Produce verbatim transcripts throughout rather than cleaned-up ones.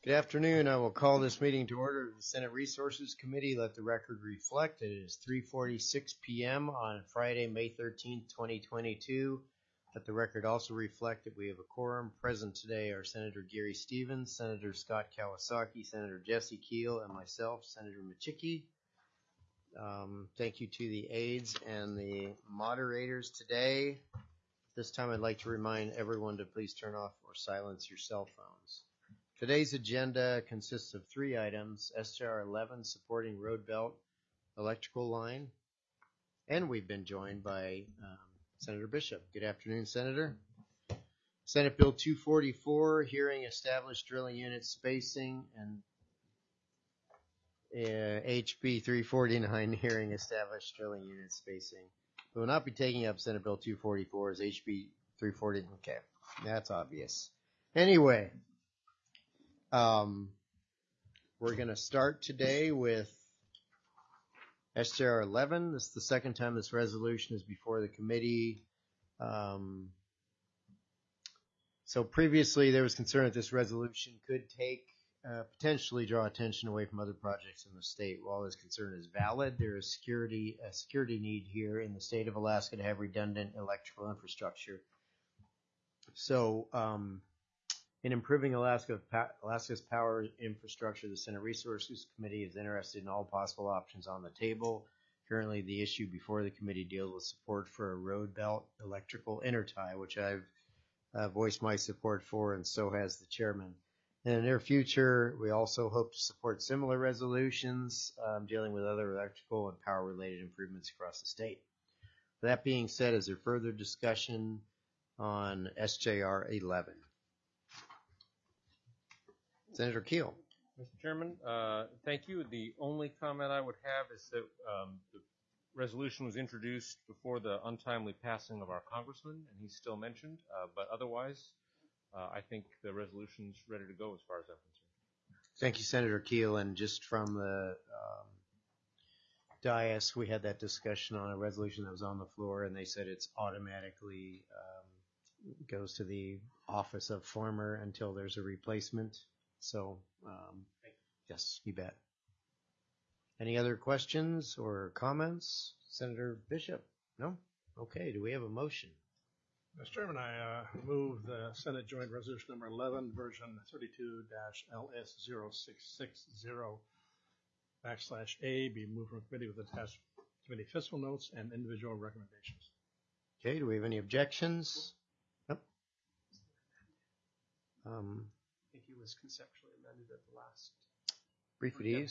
Good afternoon. I will call this meeting to order of the Senate Resources Committee. Let the record reflect it is three forty-six p m on Friday, May thirteenth, twenty twenty-two. Let the record also reflect that we have a quorum. Present today are Senator Gary Stevens, Senator Scott Kawasaki, Senator Jesse Keel, and myself, Senator Michicki. Um, thank you to the aides and the moderators today. This time I'd like to remind everyone to please turn off or silence your cell phones. Today's agenda consists of three items: S J R eleven, supporting road belt electrical line, and we've been joined by um, Senator Bishop. Good afternoon, Senator. Senate Bill two forty-four, hearing established drilling unit spacing, and uh, H B three forty-nine, hearing established drilling unit spacing. We will not be taking up Senate Bill two forty-four as H B three forty. Okay, that's obvious. Anyway. Um, we're going to start today with S J R eleven. This is the second time this resolution is before the committee. Um, so previously there was concern that this resolution could take, uh, potentially draw attention away from other projects in the state. While this concern is valid, there is security, a security need here in the state of Alaska to have redundant electrical infrastructure. So, um, in improving Alaska, Alaska's power infrastructure, the Senate Resources Committee is interested in all possible options on the table. Currently, the issue before the committee deals with support for a road belt electrical intertie, which I've uh, voiced my support for, and so has the chairman. In the near future, we also hope to support similar resolutions um, dealing with other electrical and power-related improvements across the state. That being said, is there further discussion on S J R eleven? Senator Keel. Mister Chairman, uh, thank you. The only comment I would have is that um, the resolution was introduced before the untimely passing of our congressman, and he's still mentioned. Uh, but otherwise, uh, I think the resolution's ready to go as far as I'm concerned. Thank you, Senator Keel. And just from the um, dais, we had that discussion on a resolution that was on the floor, and they said it's automatically um, goes to the office of former until there's a replacement. So, um, yes, you bet. Any other questions or comments? Senator Bishop? No? Okay, do we have a motion? Mister Chairman, I uh, move the Senate Joint Resolution Number eleven, version thirty-two L S zero six six zero backslash A be moved from committee with attached committee fiscal notes and individual recommendations. Okay, do we have any objections? Nope. Um, I think it was conceptually amended at the last. Brief at ease.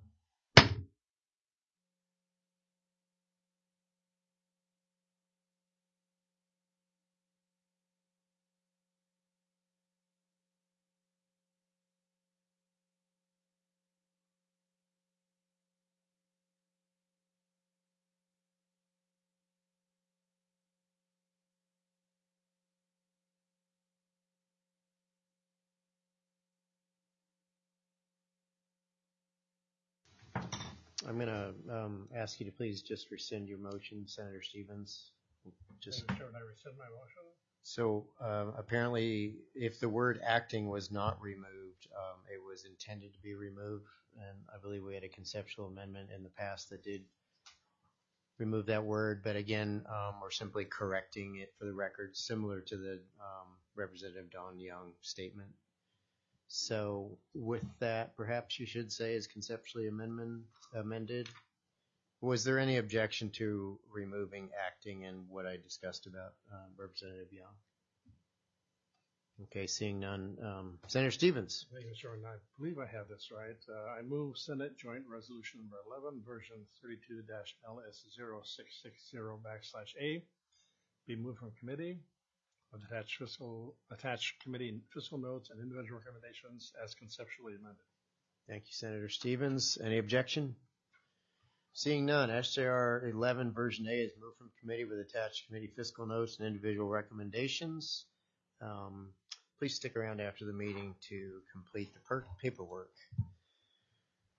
I'm going to um, ask you to please just rescind your motion, Senator Stevens. Just Mister Chairman, I rescind my motion. So uh, apparently, if the word acting was not removed, um, it was intended to be removed. And I believe we had a conceptual amendment in the past that did remove that word. But again, um, we're simply correcting it for the record, similar to the um, Representative Don Young statement. So with that, perhaps you should say is conceptually amendment amended. Was there any objection to removing acting and what I discussed about uh, Representative Young? Okay, seeing none. Um, Senator Stevens. Thank you, Mister Chairman. I believe I have this right. Uh, I move Senate Joint Resolution Number eleven, version thirty-two L S zero six six zero backslash A be moved from committee with attached fiscal attached committee fiscal notes and individual recommendations as conceptually amended. Thank you, Senator Stevens. Any objection? Seeing none, S J R eleven version A is moved from committee with attached committee fiscal notes and individual recommendations. Um, please stick around after the meeting to complete the per paperwork.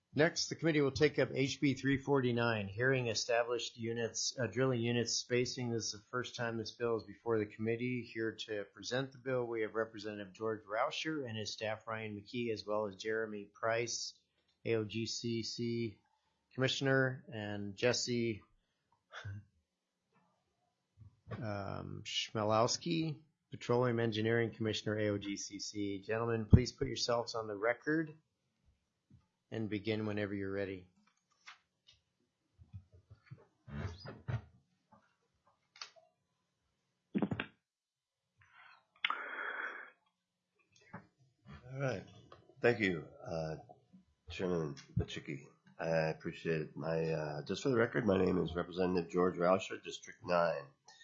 Next, the committee will take up H B three forty-nine, hearing established units, uh, drilling units spacing. This is the first time this bill is before the committee. Here to present the bill, we have Representative George Rauscher and his staff Ryan McKee, as well as Jeremy Price, A O G C C Commissioner, and Jesse um, Schmelowski, Petroleum Engineering Commissioner, A O G C C. Gentlemen, please put yourselves on the record and begin whenever you're ready. All right. Thank you, uh, Chairman Bachicki. I appreciate it. My, uh, just for the record, my name is Representative George Rauscher, District nine.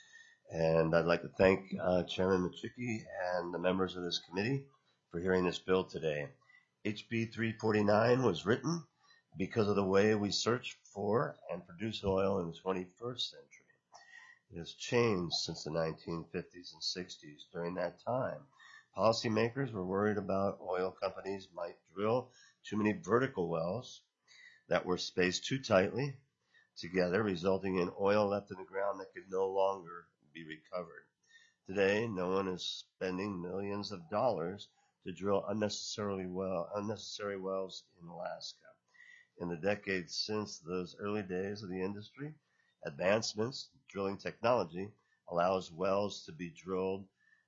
And I'd like to thank uh, Chairman Bachicki and the members of this committee for hearing this bill today. H B three forty-nine was written because of the way we search for and produce oil in the twenty-first century. It has changed since the nineteen fifties and sixties. During that time, policymakers were worried about oil companies might drill too many vertical wells that were spaced too tightly together, resulting in oil left in the ground that could no longer be recovered. Today, no one is spending millions of dollars to drill unnecessarily well, unnecessary wells in Alaska. In the decades since those early days of the industry, advancements in drilling technology allows wells to be drilled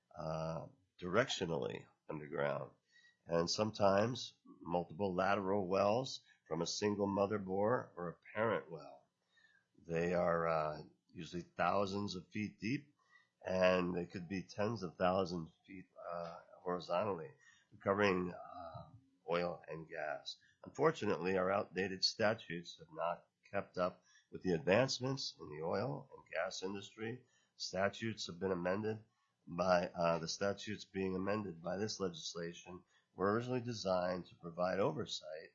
uh, directionally underground, and sometimes multiple lateral wells from a single mother bore or a parent well. They are uh, usually thousands of feet deep, and they could be tens of thousands of feet uh, horizontally, recovering uh, oil and gas. Unfortunately, our outdated statutes have not kept up with the advancements in the oil and gas industry. Statutes have been amended by uh, the statutes being amended by this legislation were originally designed to provide oversight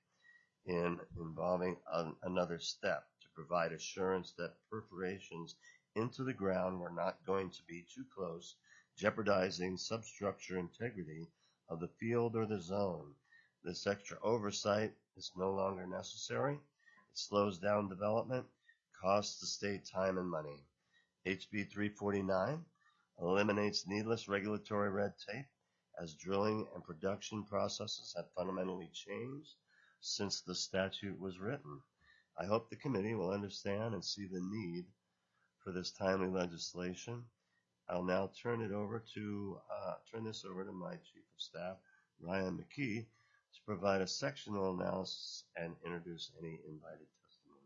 in involving an, another step to provide assurance that perforations into the ground were not going to be too close, jeopardizing substructure integrity of the field or the zone. This extra oversight is no longer necessary. It slows down development, costs the state time and money. H B three forty-nine eliminates needless regulatory red tape as drilling and production processes have fundamentally changed since the statute was written. I hope the committee will understand and see the need for this timely legislation. I'll now turn it over to uh, turn this over to my Chief of Staff, Ryan McKee, to provide a sectional analysis and introduce any invited testimony.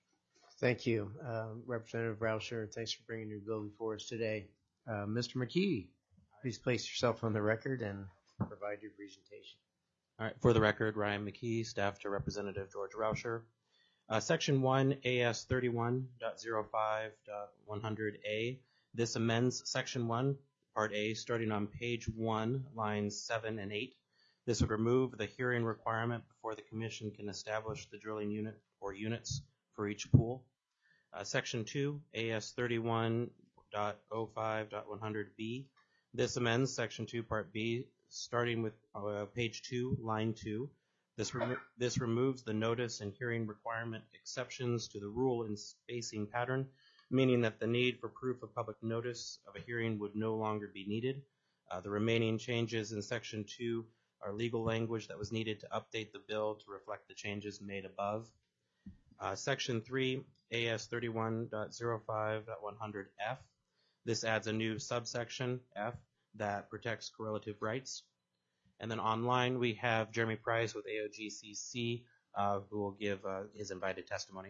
Thank you, uh, Representative Rauscher. Thanks for bringing your bill before us today. Uh, Mister McKee, please place yourself on the record and provide your presentation. All right, for the record, Ryan McKee, staff to Representative George Rauscher. Uh, Section one, A S thirty-one point oh five point one hundred A. This amends Section one, Part A, starting on page one, lines seven and eight. This would remove the hearing requirement before the Commission can establish the drilling unit or units for each pool. Uh, Section two, A S thirty-one point oh five point one hundred B. This amends Section two, Part B, starting with uh, page two, line two. This, remo this removes the notice and hearing requirement exceptions to the rule and spacing pattern, meaning that the need for proof of public notice of a hearing would no longer be needed. Uh, the remaining changes in Section two are legal language that was needed to update the bill to reflect the changes made above. Uh, Section three, A S thirty-one point oh five point one hundred F. This adds a new subsection, F, that protects correlative rights. And then online, we have Jeremy Price with A O G C C, uh, who will give uh, his invited testimony.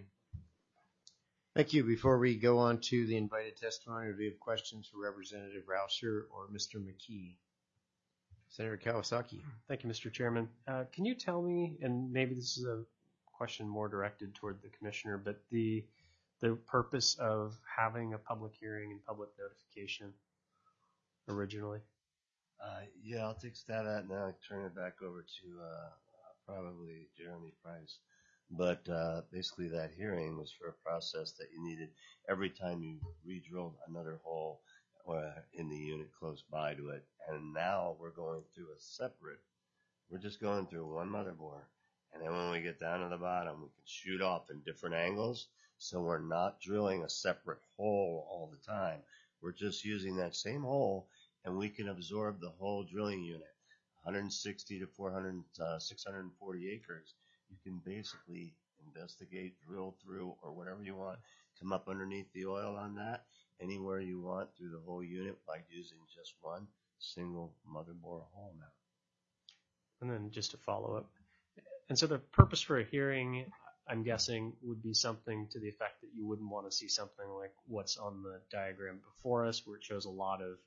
Thank you. Before we go on to the invited testimony, do we have questions for Representative Rauscher or Mister McKee? Senator Kawasaki. Thank you, Mister Chairman. Uh, can you tell me, and maybe this is a question more directed toward the commissioner, but the the purpose of having a public hearing and public notification originally? Uh, yeah, I'll take a stab at it and then I'll turn it back over to uh, probably Jeremy Price. But uh, basically that hearing was for a process that you needed every time you re-drilled another hole or in the unit close by to it. And now we're going through a separate, we're just going through one mother bore And then when we get down to the bottom, we can shoot off in different angles. So we're not drilling a separate hole all the time. We're just using that same hole, and we can absorb the whole drilling unit. one hundred sixty to four hundred, uh, six hundred forty acres. You can basically investigate, drill through, or whatever you want. Come up underneath the oil on that, anywhere you want through the whole unit by using just one single mother bore hole now. And then just to follow up. And so the purpose for a hearing, I'm guessing, would be something to the effect that you wouldn't want to see something like what's on the diagram before us, where it shows a lot of,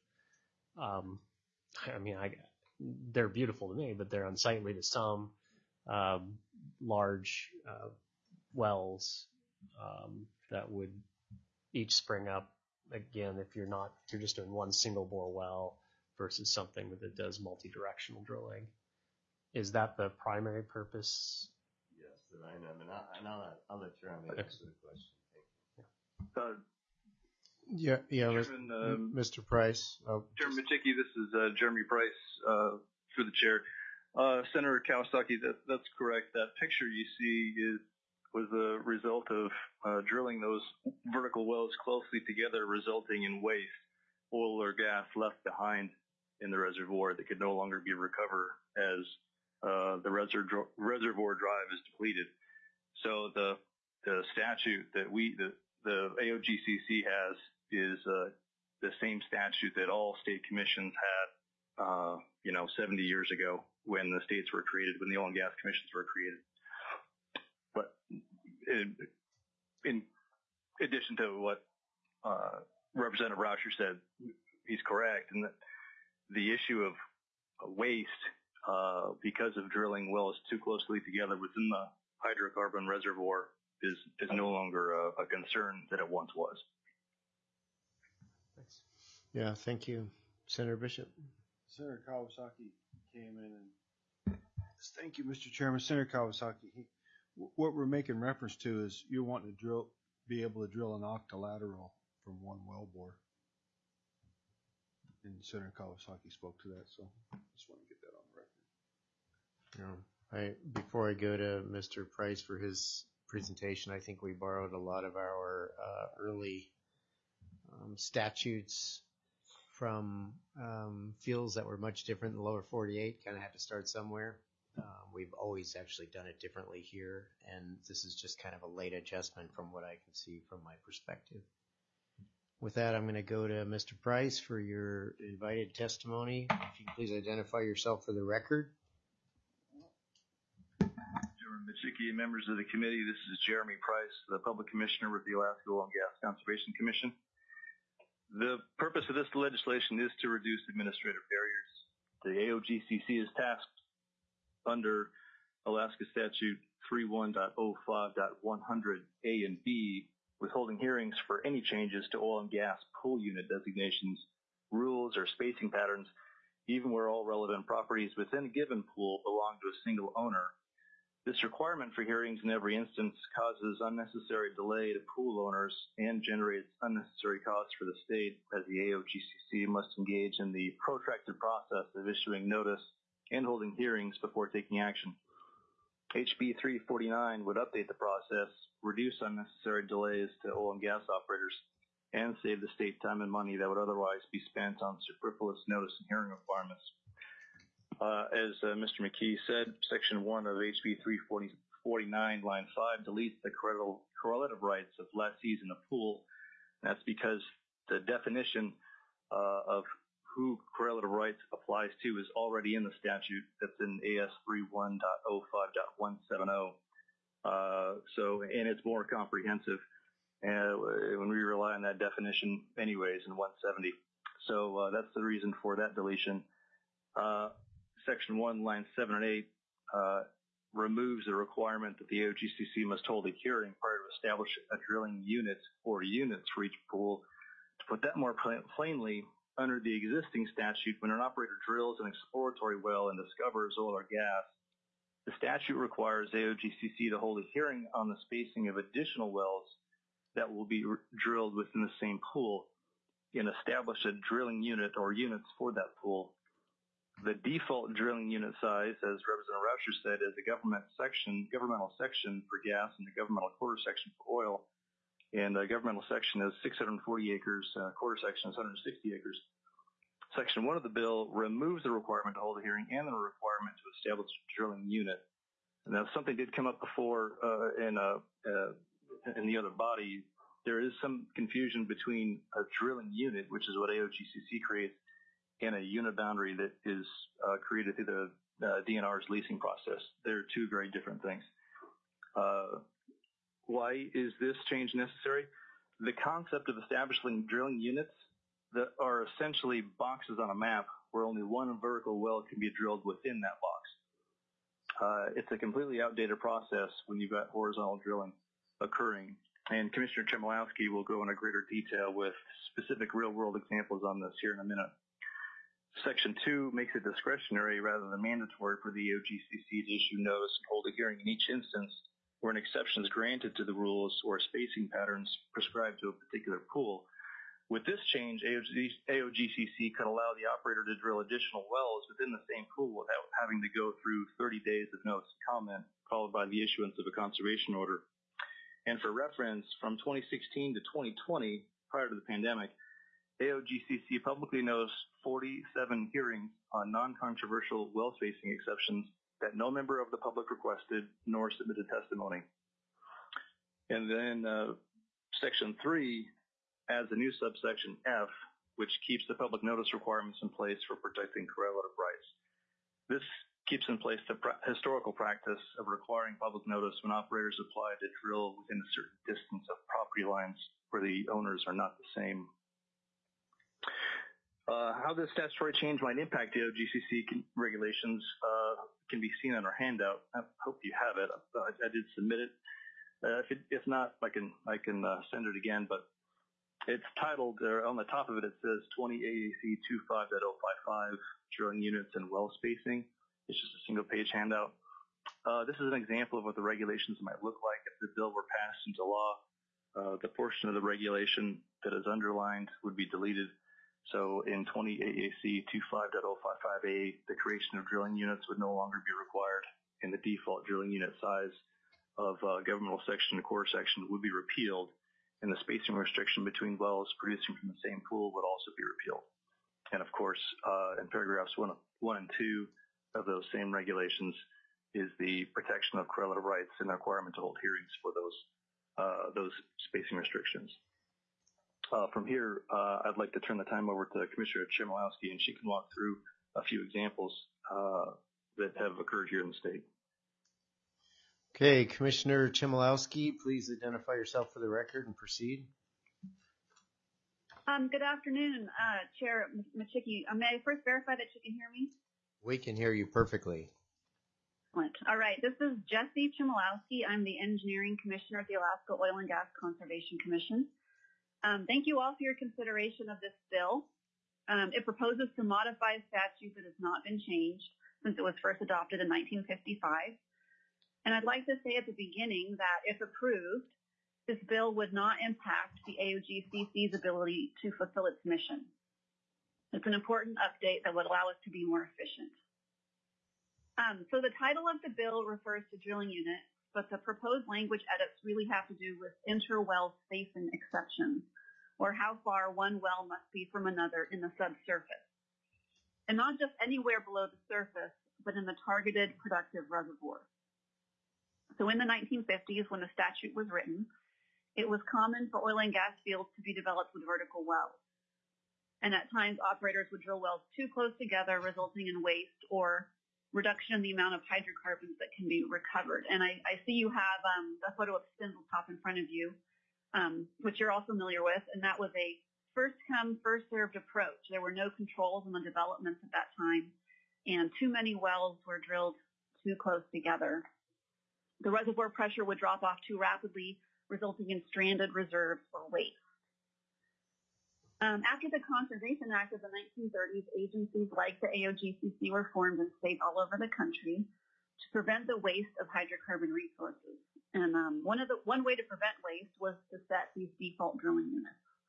um, I mean, I, they're beautiful to me, but they're unsightly to some, um, large uh, wells um, that would each spring up. Again, if you're not, if you're just doing one single bore well versus something that does multi-directional drilling. Is that the primary purpose? Yes, I know. I mean, I, and I'll, let- I'll let Jeremy answer the question. Thank you. Uh, Yeah, yeah, Mis- Chairman, um, Mister Price. Oh, Chairman Machicki, this is uh, Jeremy Price uh, through the chair. Uh, Senator Kawasaki, that, that's correct. That picture you see is was a result of uh, drilling those vertical wells closely together, resulting in waste, oil or gas left behind in the reservoir that could no longer be recovered as uh, the reservoir reservoir drive is depleted. So the the statute that we the the A O G C C has is uh, the same statute that all state commissions had, uh, you know, seventy years ago when the states were created, when the oil and gas commissions were created. But in, in addition to what uh, Representative Rauscher said, he's correct in that the issue of waste uh, because of drilling wells too closely together within the hydrocarbon reservoir is, is no longer a, a concern that it once was. Thanks. yeah, thank you. Senator Bishop. Senator Kawasaki came in and thank you, Mister Chairman. Senator Kawasaki, he, what we're making reference to is you want to drill, be able to drill an octolateral from one well bore. And Senator Kawasaki spoke to that, so I just want to get that on the record. You know, I, before I go to Mister Price for his presentation, I think we borrowed a lot of our uh, early um, statutes from um, fields that were much different in the lower forty-eight. Kind of had to start somewhere. Um, we've always actually done it differently here, and this is just kind of a late adjustment from what I can see from my perspective. With that, I'm going to go to Mister Price for your invited testimony. If you can please identify yourself for the record. Chairman Machicki, members of the committee, this is Jeremy Price, the Public Commissioner with the Alaska Oil and Gas Conservation Commission. The purpose of this legislation is to reduce administrative barriers. The A O G C C is tasked under Alaska Statute thirty-one point oh five point one hundred A and B with holding hearings for any changes to oil and gas pool unit designations, rules, or spacing patterns, even where all relevant properties within a given pool belong to a single owner. This requirement for hearings in every instance causes unnecessary delay to pool owners and generates unnecessary costs for the state, as the A O G C C must engage in the protracted process of issuing notice and holding hearings before taking action. H B three forty-nine would update the process, reduce unnecessary delays to oil and gas operators, and save the state time and money that would otherwise be spent on superfluous notice and hearing requirements. Uh, as uh, Mister McKee said, Section one of H B three forty-nine, Line five, deletes the correlative rights of lessees in a pool. That's because the definition uh, of who correlative rights applies to is already in the statute. That's in A S thirty-one point oh five point one seven oh. Uh, so, and it's more comprehensive uh, when we rely on that definition anyways in one seventy. So uh, that's the reason for that deletion. Uh, Section one, lines seven and eight, uh, removes the requirement that the A O G C C must hold a hearing prior to establish a drilling unit or units for each pool. To put that more pl- plainly, under the existing statute, when an operator drills an exploratory well and discovers oil or gas, the statute requires A O G C C to hold a hearing on the spacing of additional wells that will be r- drilled within the same pool and establish a drilling unit or units for that pool. The default drilling unit size, as Representative Rauscher said, is a government section, governmental section for gas and the governmental quarter section for oil. And the governmental section is six hundred forty acres, uh, quarter section is one hundred sixty acres. Section one of the bill removes the requirement to hold a hearing and the requirement to establish a drilling unit. And now something did come up before uh, in, uh, uh, in the other body. There is some confusion between a drilling unit, which is what A O G C C creates, and a unit boundary that is uh, created through the uh, D N R's leasing process. They're two very different things. Uh, why is this change necessary? The concept of establishing drilling units that are essentially boxes on a map where only one vertical well can be drilled within that box. Uh, it's a completely outdated process when you've got horizontal drilling occurring. And Commissioner Chmielowski will go into greater detail with specific real-world examples on this here in a minute. Section two makes it discretionary rather than mandatory for the A O G C C to issue notice and hold a hearing in each instance where an exception is granted to the rules or spacing patterns prescribed to a particular pool. With this change, A O G C C could allow the operator to drill additional wells within the same pool without having to go through thirty days of notice and comment, followed by the issuance of a conservation order. And for reference, from twenty sixteen to twenty twenty, prior to the pandemic, A O G C C publicly noticed forty-seven hearings on non-controversial well spacing exceptions that no member of the public requested nor submitted testimony. And then uh, Section three adds a new subsection F, which keeps the public notice requirements in place for protecting correlative rights. This keeps in place the pra- historical practice of requiring public notice when operators apply to drill within a certain distance of property lines where the owners are not the same. Uh, how this statutory change might impact the A O G C C can, regulations uh, can be seen on our handout. I hope you have it. I, I did submit it. Uh, if, it. if not, I can I can uh, send it again. But it's titled, or on the top of it, it says twenty A A C twenty-five point oh five five, drilling units and well spacing. It's just a single page handout. Uh, this is an example of what the regulations might look like if the bill were passed into law. Uh, the portion of the regulation that is underlined would be deleted. So in twenty A A C twenty-five point oh five five A, the creation of drilling units would no longer be required, and the default drilling unit size of uh, governmental section and quarter section would be repealed, and the spacing restriction between wells producing from the same pool would also be repealed. And of course, uh, in paragraphs one, one and two of those same regulations is the protection of correlative rights and the requirement to hold hearings for those uh, those spacing restrictions. Uh, from here, uh, I'd like to turn the time over to Commissioner Chmielowski, and she can walk through a few examples uh, that have occurred here in the state. Okay, Commissioner Chmielowski, please identify yourself for the record and proceed. Um, good afternoon, uh, Chair Machicki. Uh, may I first verify that you can hear me? We can hear you perfectly. Excellent. All right, this is Jesse Chmielowski. I'm the Engineering Commissioner at the Alaska Oil and Gas Conservation Commission. Um, thank you all for your consideration of this bill. Um, it proposes to modify a statute that has not been changed since it was first adopted in nineteen fifty-five. And I'd like to say at the beginning that if approved, this bill would not impact the A O G C C's ability to fulfill its mission. It's an important update that would allow us to be more efficient. Um, so the title of the bill refers to drilling units, but the proposed language edits really have to do with inter-well spacing exceptions, or how far one well must be from another in the subsurface. And not just anywhere below the surface, but in the targeted productive reservoir. So in the nineteen fifties, when the statute was written, it was common for oil and gas fields to be developed with vertical wells. And at times, operators would drill wells too close together, resulting in waste or reduction in the amount of hydrocarbons that can be recovered. And I, I see you have um, a photo of Spindletop in front of you, um, which you're all familiar with, and that was a first-come, first-served approach. There were no controls on the developments at that time, and too many wells were drilled too close together. The reservoir pressure would drop off too rapidly, resulting in stranded reserves or waste. Um, after the Conservation Act of the nineteen thirties, agencies like the A O G C C were formed in states all over the country to prevent the waste of hydrocarbon resources. And um, one of the one way to prevent waste was to set these default drilling units.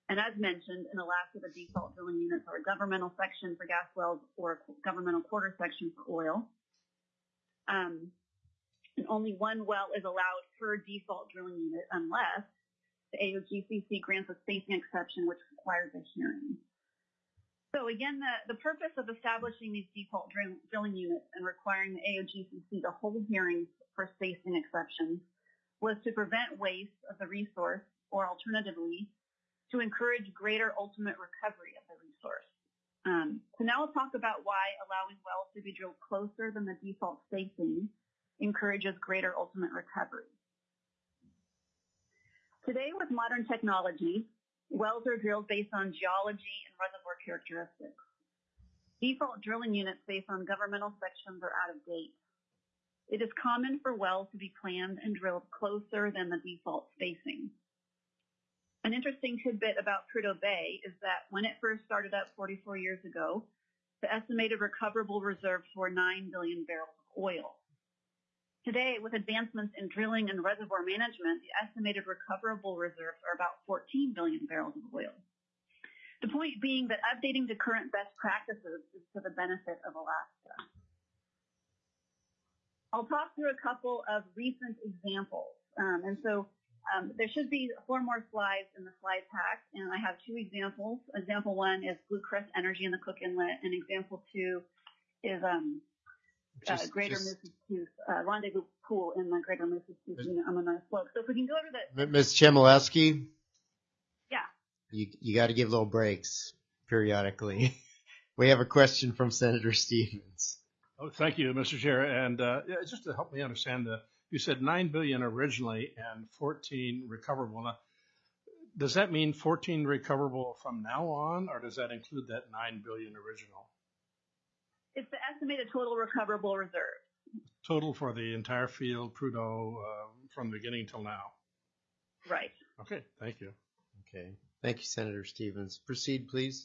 And as mentioned, in Alaska, the default drilling units are a governmental section for gas wells or a governmental quarter section for oil. Um, and only one well is allowed per default drilling unit unless the A O G C C grants a spacing exception, which requires a hearing. So again, the, the purpose of establishing these default drill, drilling units and requiring the A O G C C to hold hearings for spacing exceptions was to prevent waste of the resource, or alternatively, to encourage greater ultimate recovery of the resource. Um, so now we'll talk about why allowing wells to be drilled closer than the default spacing encourages greater ultimate recovery. Today, with modern technology, wells are drilled based on geology and reservoir characteristics. Default drilling units based on governmental sections are out of date. It is common for wells to be planned and drilled closer than the default spacing. An interesting tidbit about Prudhoe Bay is that when it first started up forty-four years ago, the estimated recoverable reserves were nine billion barrels of oil. Today, with advancements in drilling and reservoir management, the estimated recoverable reserves are about fourteen billion barrels of oil. The point being that updating to current best practices is to the benefit of Alaska. I'll talk through a couple of recent examples. Um, and so um, there should be four more slides in the slide pack, and I have two examples. Example one is Blue Crest Energy in the Cook Inlet, and example two is um, Just, uh, Greater just, Moose's uh, Rendezvous Pool in the Greater Moose's unit on the North Slope. So if we can go to the... Miz Chmielewski? Yeah. You, you got to give little breaks periodically. We have a question from Senator Stevens. Oh, thank you, Mister Chair. And uh, yeah, just to help me understand, the, you said nine billion originally and fourteen recoverable. Now, does that mean fourteen recoverable from now on, or does that include that nine billion original? It's the estimated total recoverable reserve. Total for the entire field, Prudhoe, uh, from the beginning till now. Right. Okay, thank you. Okay. Thank you, Senator Stevens. Proceed, please.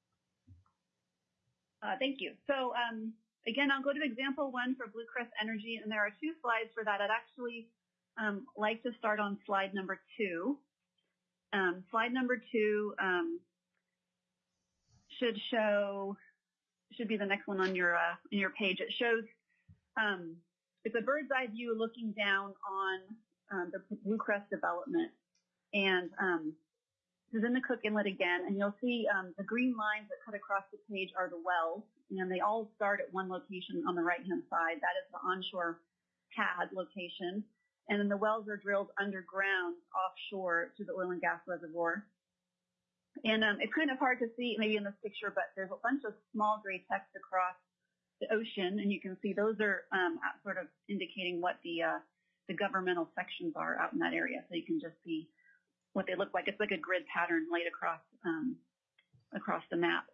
Uh, thank you. So, um, again, I'll go to example one for Blue Crest Energy, and there are two slides for that. I'd actually um, like to start on slide number two. Um, slide number two um, should show, should be the next one on your uh, on your page. It shows um, it's a bird's eye view looking down on um, the Blue Crest development, and um, this is in the Cook Inlet again, and you'll see um, the green lines that cut across the page are the wells, and they all start at one location on the right-hand side. That is the onshore pad location, and then the wells are drilled underground offshore to the oil and gas reservoir. And um, it's kind of hard to see maybe in this picture, but there's a bunch of small gray text across the ocean, and you can see those are um, sort of indicating what the uh, the governmental sections are out in that area. So you can just see what they look like. It's like a grid pattern laid across um, across the map.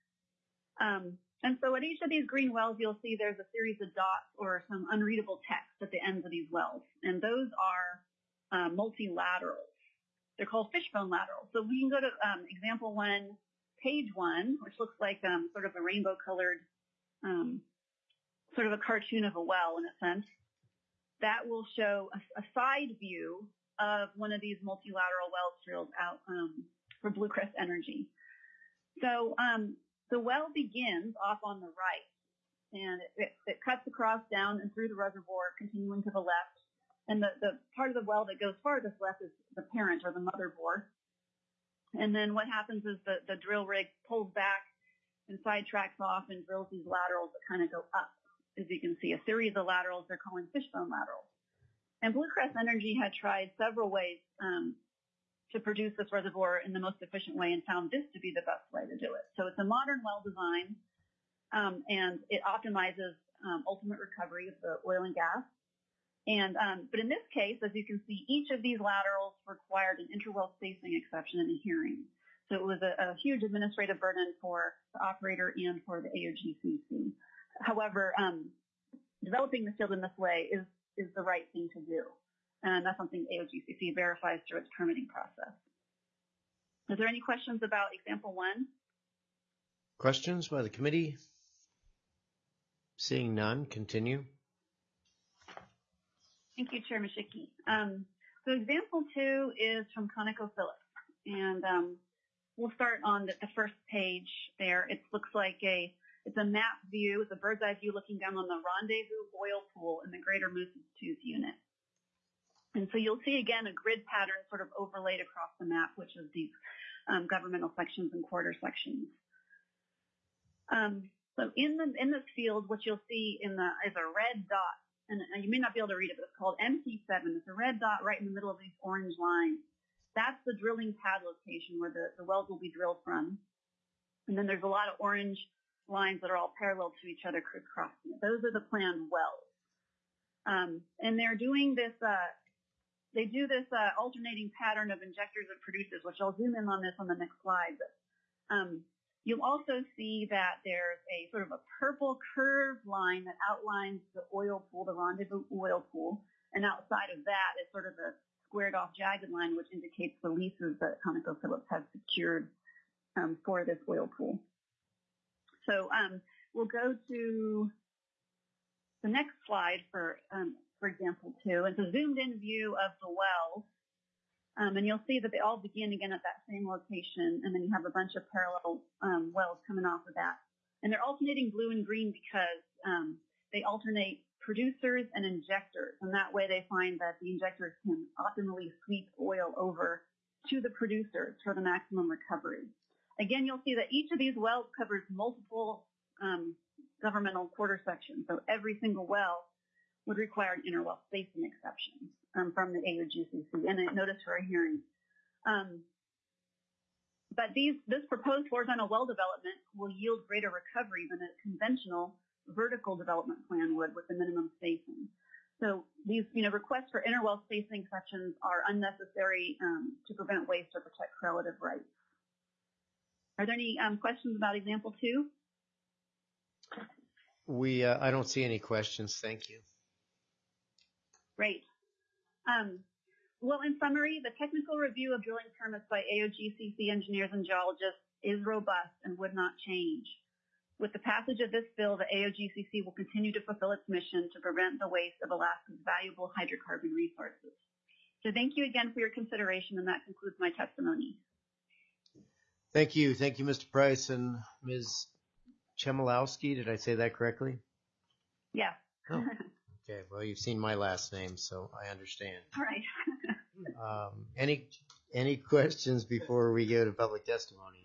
Um, and so at each of these green wells, you'll see there's a series of dots or some unreadable text at the ends of these wells, and those are uh, multilaterals. They're called fishbone laterals. So we can go to um, example one, page one, which looks like um, sort of a rainbow-colored, um, sort of a cartoon of a well in a sense. That will show a, a side view of one of these multilateral wells drilled out um, for Blue Crest Energy. So um, the well begins off on the right, and it, it cuts across down and through the reservoir, continuing to the left. And the, the part of the well that goes farthest left is the parent or the mother bore. And then what happens is the, the drill rig pulls back and sidetracks off and drills these laterals that kind of go up. As you can see, a series of laterals they're calling fishbone laterals. And Blue Crest Energy had tried several ways um, to produce this reservoir in the most efficient way and found this to be the best way to do it. So it's a modern well design, um, and it optimizes um, ultimate recovery of the oil and gas. And um, but in this case, as you can see, each of these laterals required an interwell spacing exception in the hearing. So it was a, a huge administrative burden for the operator and for the A O G C C. However, um, developing the field in this way is is the right thing to do. And that's something A O G C C verifies through its permitting process. Is there any questions about example one? Questions by the committee? Seeing none, continue. Thank you, Chair Mashicki. Um, so example two is from ConocoPhillips. And um, we'll start on the, the first page there. It looks like a, it's a map view. It's a bird's eye view looking down on the Rendezvous oil pool in the Greater Moose's Tooth unit. And so you'll see again a grid pattern sort of overlaid across the map, which is these um, governmental sections and quarter sections. Um, so in the in this field, what you'll see in the is a red dot, and you may not be able to read it, but it's called M P seven. It's a red dot right in the middle of these orange lines. That's the drilling pad location where the, the wells will be drilled from. And then there's a lot of orange lines that are all parallel to each other, crisscrossing it. Those are the planned wells. Um, and they're doing this, uh, they do this uh, alternating pattern of injectors and producers, which I'll zoom in on this on the next slide. But um, you'll also see that there's a sort of a purple curved line that outlines the oil pool, the Rendezvous oil pool. And outside of that is sort of a squared off jagged line, which indicates the leases that ConocoPhillips has secured um, for this oil pool. So um, we'll go to the next slide for, um, for example, two. It's a zoomed in view of the wells. Um, and you'll see that they all begin again at that same location, and then you have a bunch of parallel um, wells coming off of that. And they're alternating blue and green because um, they alternate producers and injectors, and that way they find that the injectors can optimally sweep oil over to the producers for the maximum recovery. Again, you'll see that each of these wells covers multiple um, governmental quarter sections, so every single well would require an interwell spacing exception um, from the A O G C C and a notice for a hearing. Um, but these, this proposed horizontal well development will yield greater recovery than a conventional vertical development plan would with the minimum spacing. So these, you know, requests for interwell spacing exceptions are unnecessary um, to prevent waste or protect correlative rights. Are there any um, questions about example two? We, uh, I don't see any questions. Thank you. Great. Um, well, in summary, the technical review of drilling permits by A O G C C engineers and geologists is robust and would not change. With the passage of this bill, the A O G C C will continue to fulfill its mission to prevent the waste of Alaska's valuable hydrocarbon resources. So thank you again for your consideration, and that concludes my testimony. Thank you. Thank you, Mister Price and Miz Chmielowski. Did I say that correctly? Yeah. Oh. Okay. Well, you've seen my last name, so I understand. All right. um, any any questions before we go to public testimony?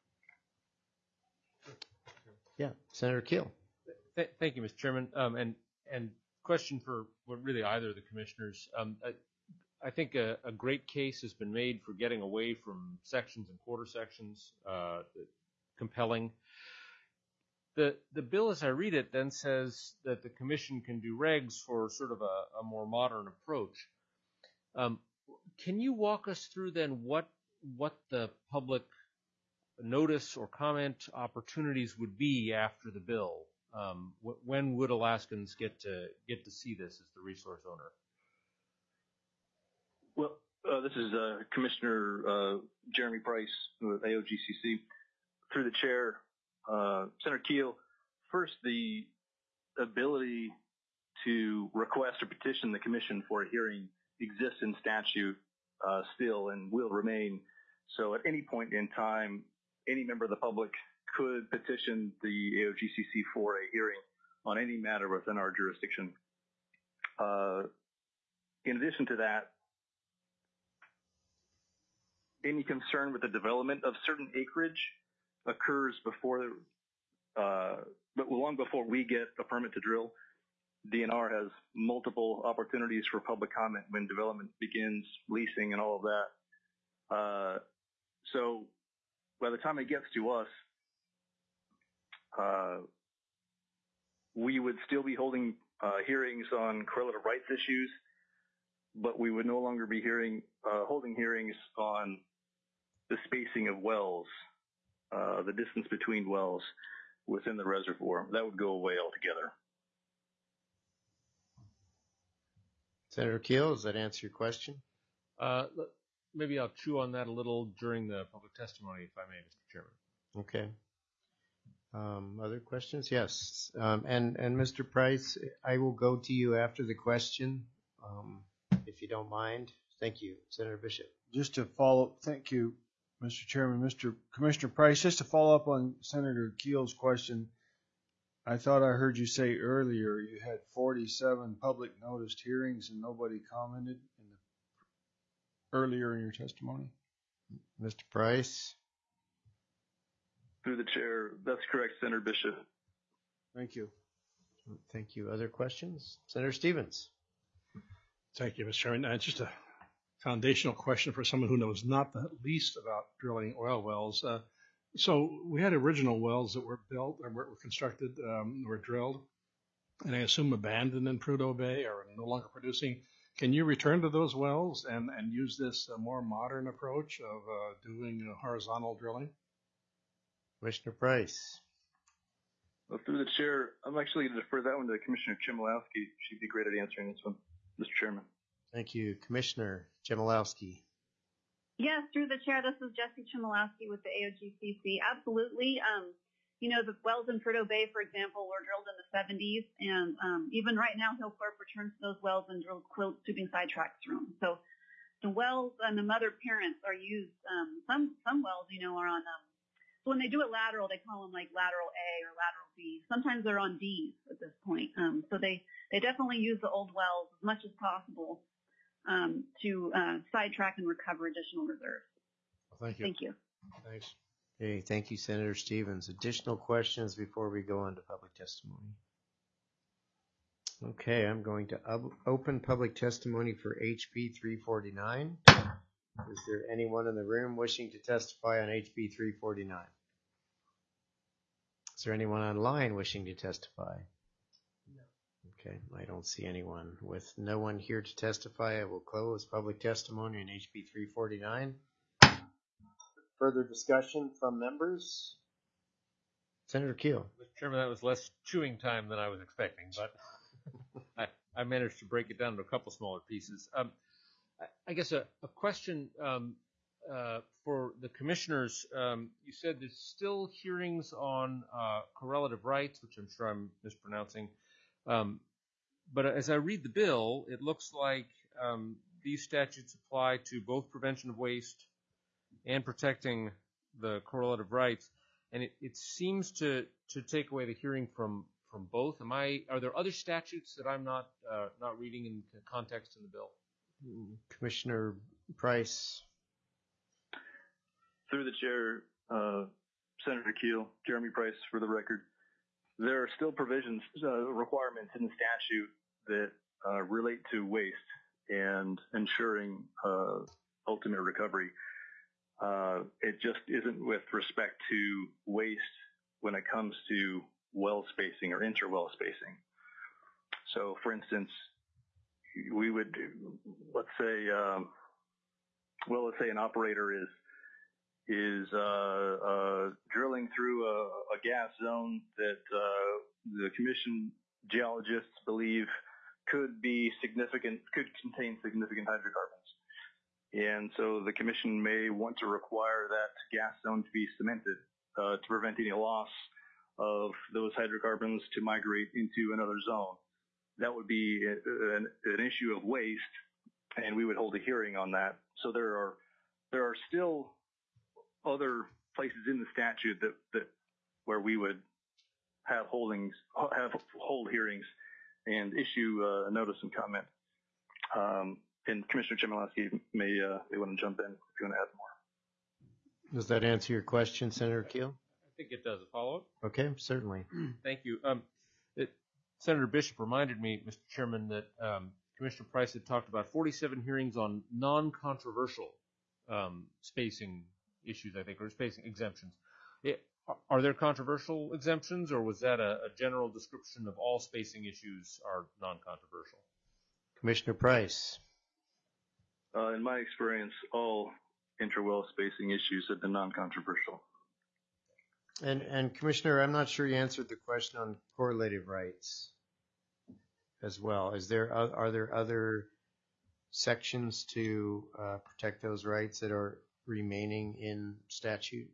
Yeah, Senator Keel. Th- thank you, Mister Chairman. Um, and and question for well, really either of the commissioners. Um, I, I think a, a great case has been made for getting away from sections and quarter sections. Uh, compelling. The the bill, as I read it, then says that the commission can do regs for sort of a, a more modern approach. Um, can you walk us through then what what the public notice or comment opportunities would be after the bill? Um, wh- when would Alaskans get to get to see this as the resource owner? Well, uh, this is uh, Commissioner uh, Jeremy Price with A O G C C. Through the chair, uh, Senator Keel, first, the ability to request or petition the commission for a hearing exists in statute uh, still and will remain. So at any point in time, any member of the public could petition the A O G C C for a hearing on any matter within our jurisdiction. Uh, in addition to that, any concern with the development of certain acreage occurs before, uh, but long before we get a permit to drill. D N R has multiple opportunities for public comment when development begins, leasing, and all of that. Uh, so by the time it gets to us, uh, we would still be holding uh, hearings on correlative rights issues, but we would no longer be hearing uh, holding hearings on the spacing of wells, uh, the distance between wells within the reservoir. That would go away altogether. Senator Keel, does that answer your question? Uh, maybe I'll chew on that a little during the public testimony, if I may, Mister Chairman. Okay. Um, other questions? Yes. Um, and, and Mister Price, I will go to you after the question, um, if you don't mind. Thank you. Senator Bishop. Just to follow, thank you, Mister Chairman, Mister Commissioner Price, just to follow up on Senator Keel's question, I thought I heard you say earlier you had forty-seven public noticed hearings and nobody commented in the, earlier in your testimony? Mister Price? Through the chair, that's correct, Senator Bishop. Thank you. Thank you. Other questions? Senator Stevens? Thank you, Mister Chairman. Uh, just a foundational question for someone who knows not the least about drilling oil wells. Uh, so we had original wells that were built or were constructed, um, were drilled, and I assume abandoned in Prudhoe Bay or no longer producing. Can you return to those wells and, and use this uh, more modern approach of uh, doing uh, horizontal drilling? Commissioner Price? Well, through the chair, I'm actually going to defer that one to Commissioner Chmielewski. She'd be great at answering this one, Mister Chairman. Thank you. Commissioner Chmielewski? Yes, through the chair, this is Jessie Chmielewski with the A O G C C. Absolutely. Um, you know, the wells in Prudhoe Bay, for example, were drilled in the seventies, and um, even right now, Hillcorp returns to those wells and drills coiled tubing sidetracks through them. So the wells and the mother parents are used. Um, some some wells, you know, are on. Um, so when they do it lateral, they call them like lateral A or lateral B. Sometimes they're on D's at this point. Um, so they they definitely use the old wells as much as possible um, to uh, sidetrack and recover additional reserves. Well, thank you. Thank you. Thanks. Okay, thank you, Senator Stevens. Additional questions before we go on to public testimony? Okay, I'm going to up- open public testimony for H B three forty-nine. Is there anyone in the room wishing to testify on H B three forty-nine? Is there anyone online wishing to testify? No. Okay, I don't see anyone. With no one here to testify, I will close public testimony on H B three forty-nine. Further discussion from members? Senator Keel. Mister Chairman, that was less chewing time than I was expecting, but I, I managed to break it down into a couple smaller pieces. Um, I, I guess a, a question um, uh, for the commissioners. Um, you said there's still hearings on uh, correlative rights, which I'm sure I'm mispronouncing. Um, but as I read the bill, it looks like um, these statutes apply to both prevention of waste and protecting the correlative rights, and it, it seems to, to take away the hearing from, from both. Am I? Are there other statutes that I'm not uh, not reading in context in the bill? Commissioner Price. Through the chair, uh, Senator Keel, Jeremy Price for the record. There are still provisions, uh, requirements in the statute that uh, relate to waste and ensuring uh, ultimate recovery. Uh, it just isn't with respect to waste when it comes to well spacing or interwell spacing. So, for instance, we would, let's say, um, well, let's say an operator is is uh, uh, drilling through a, a gas zone that uh, the commission geologists believe could be significant, could contain significant hydrocarbons. And so the commission may want to require that gas zone to be cemented uh, to prevent any loss of those hydrocarbons to migrate into another zone. That would be an, an issue of waste, and we would hold a hearing on that. So there are there are still other places in the statute that, that where we would have holdings have hold hearings and issue a notice and comment. Um, And Commissioner Chmielewski may, uh, may want to jump in if you want to add more. Does that answer your question, Senator Keel? I think it does. A follow-up? Okay, certainly. Thank you. Um, it, Senator Bishop reminded me, Mister Chairman, that um, Commissioner Price had talked about forty-seven hearings on non-controversial um, spacing issues, I think, or spacing exemptions. It, are there controversial exemptions, or was that a, a general description of all spacing issues are non-controversial? Commissioner Price. Uh, in my experience, all interwell spacing issues have been non-controversial. And, and Commissioner, I'm not sure you answered the question on correlative rights as well. Is there, are there other sections to uh, protect those rights that are remaining in statute?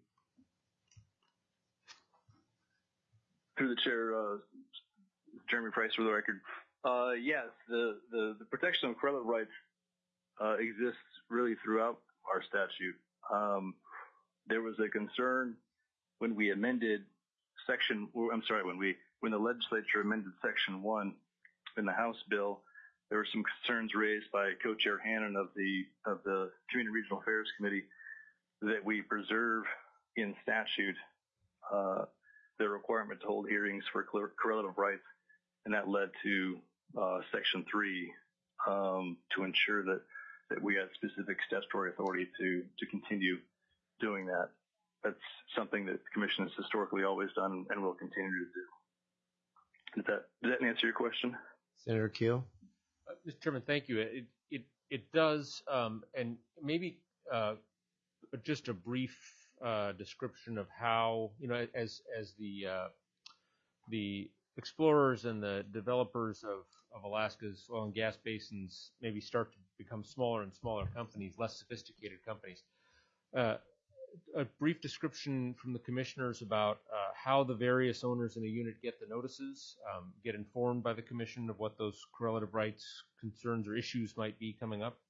Through the chair, uh, Jeremy Price for the record. Uh, yes, the, the, the protection of correlative rights uh, exists really throughout our statute. Um, there was a concern when we amended section, I'm sorry, when we, when the legislature amended section one in the House bill, there were some concerns raised by Co-Chair Hannon of the, of the Community Regional Affairs Committee that we preserve in statute, uh, the requirement to hold hearings for correlative rights. And that led to, uh, section three, um, to ensure that, that we had specific statutory authority to, to continue doing that. That's something that the Commission has historically always done and will continue to do. Did that, did that answer your question? Senator Keel? Uh, Mister Chairman, thank you. It, it, it does, um, and maybe, uh, just a brief, uh, description of how, you know, as, as the, uh, the explorers and the developers of, of Alaska's oil and gas basins maybe start to become smaller and smaller companies, less sophisticated companies. Uh, a brief description from the commissioners about uh, how the various owners in a unit get the notices, um, get informed by the commission of what those correlative rights, concerns, or issues might be coming up.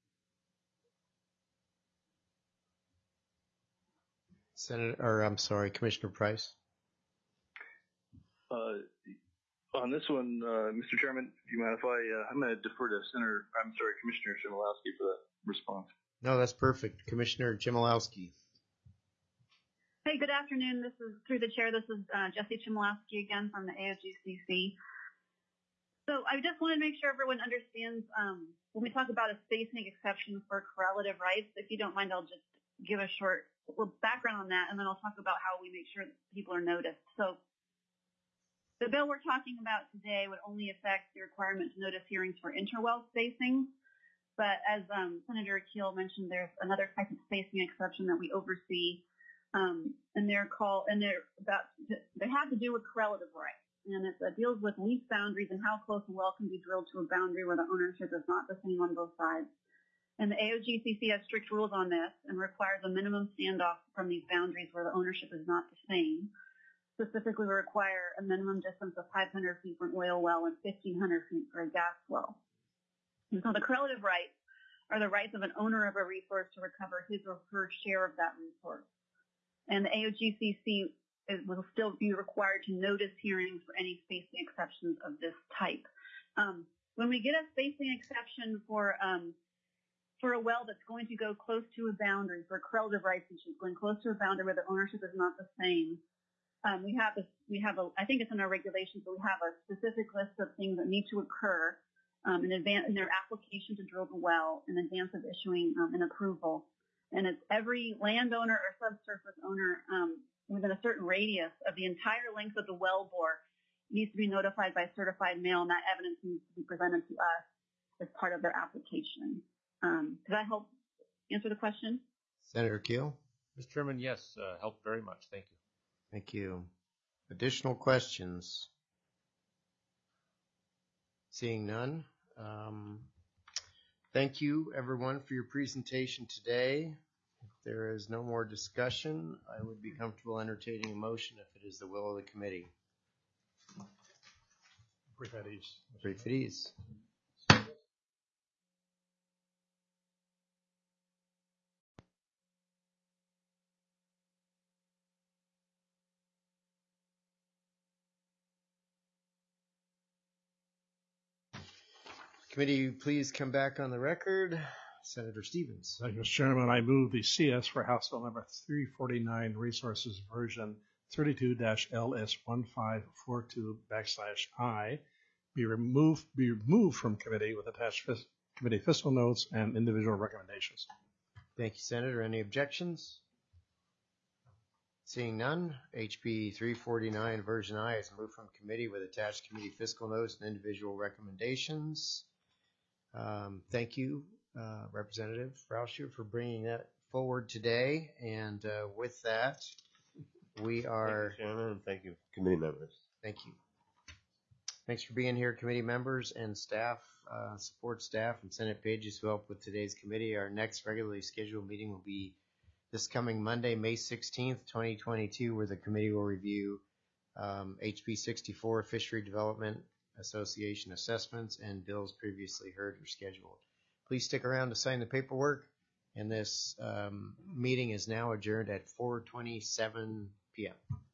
Senator, or I'm sorry, Commissioner Price. Uh, on this one, uh, Mister Chairman, do you mind if I, uh, I'm going to defer to Senator, I'm sorry, Commissioner Chmielowski for that response. No, that's perfect. Commissioner Chmielowski. Hey, good afternoon. This is, through the chair, this is uh, Jessie Chmielowski again from the A O G C C. So I just want to make sure everyone understands um, when we talk about a spacing exception for correlative rights, if you don't mind, I'll just give a short little background on that, and then I'll talk about how we make sure that people are noticed. So the bill we're talking about today would only affect the requirement to notice hearings for interwell spacing. But as um, Senator Keel mentioned, there's another type of spacing exception that we oversee. Um, and they're called, and they're about, they have to do with correlative rights. And it uh, deals with lease boundaries and how close a well can be drilled to a boundary where the ownership is not the same on both sides. And the A O G C C has strict rules on this and requires a minimum standoff from these boundaries where the ownership is not the same. Specifically, we require a minimum distance of five hundred feet for an oil well and fifteen hundred feet for a gas well. And so the correlative rights are the rights of an owner of a resource to recover his or her share of that resource. And the A O G C C is, will still be required to notice hearings for any spacing exceptions of this type. Um, when we get a spacing exception for um, for a well that's going to go close to a boundary, for correlative rights issues, going close to a boundary where the ownership is not the same, um, we have a, we have a, I think it's in our regulations, but we have a specific list of things that need to occur um, in advance in their application to drill the well in advance of issuing um, an approval. And it's every landowner or subsurface owner um, within a certain radius of the entire length of the well bore needs to be notified by certified mail, and that evidence needs to be presented to us as part of their application. Um, does that help answer the question? Senator Keel? Mister Chairman, yes, uh, helped very much. Thank you. Thank you. Additional questions? Seeing none. Um, Thank you, everyone, for your presentation today. If there is no more discussion, I would be comfortable entertaining a motion if it is the will of the committee. Brief at ease. Brief at ease. Committee, please come back on the record. Senator Stevens. Thank you, Mister Chairman. I move the C S for House Bill number three forty-nine, Resources version thirty-two L S one five four two backslash I, be removed, be removed from committee with attached fis- committee fiscal notes and individual recommendations. Thank you, Senator. Any objections? Seeing none, H B three forty-nine version I is moved from committee with attached committee fiscal notes and individual recommendations. Um, thank you, uh, Representative Rauscher, for bringing that forward today. And uh, with that, we are. Thank you, Chairman, and thank you, committee members. Thank you. Thanks for being here, committee members and staff, uh, support staff, and Senate pages who helped with today's committee. Our next regularly scheduled meeting will be this coming Monday, May sixteenth, twenty twenty-two, where the committee will review um, H B sixty-four Fishery Development Association assessments and bills previously heard or scheduled. Please stick around to sign the paperwork. And this um, meeting is now adjourned at four twenty-seven p m